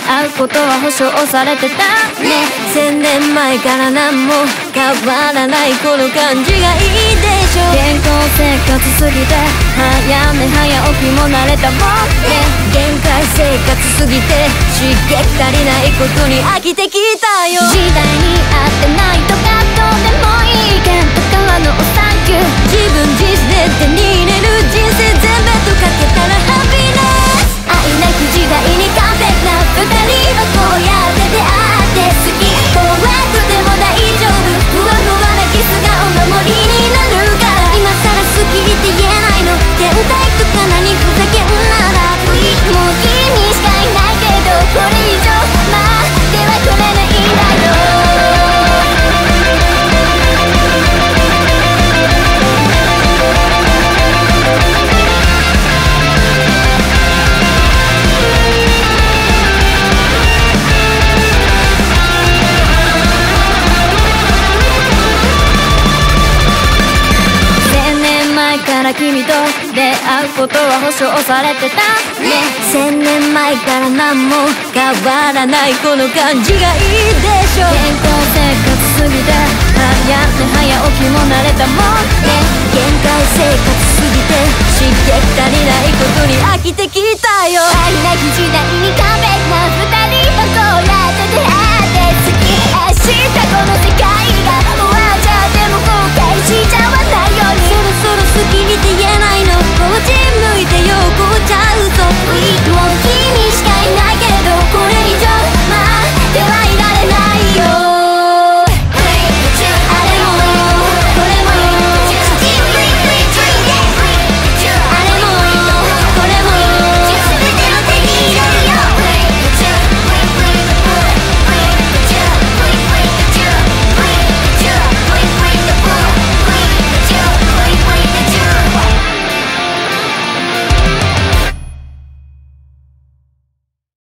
会うことは保証されてたね。1000年前から何も変わらないこの感じがいいでしょ。健康生活すぎて早寝早起きも慣れたもんね。限界生活すぎて刺激足りないことに飽きてきたよ。時代に合ってないとかどうでもいいけんとからのサンキュー。自分自身で手に入れる人生全部とかけたらハッピーネス。愛なき時代に完璧な二人はこうやって出会って好き。怖くても大丈夫。ふわふわなキスがお守りになるから。今さら好きって言えないの。現代とか何ふざけんならもう君しかいないけどこれ以上待ってはくれないんだよ。君と出会うことは保証されてたね。1000年前から何も変わらないこの感じがいいでしょ。健康生活すぎて早寝早起きも慣れたもんね。限界生活すぎて刺激足りないことに飽きてきたよ。愛なき時代に完璧な二人はこうやって出会って好き。明日この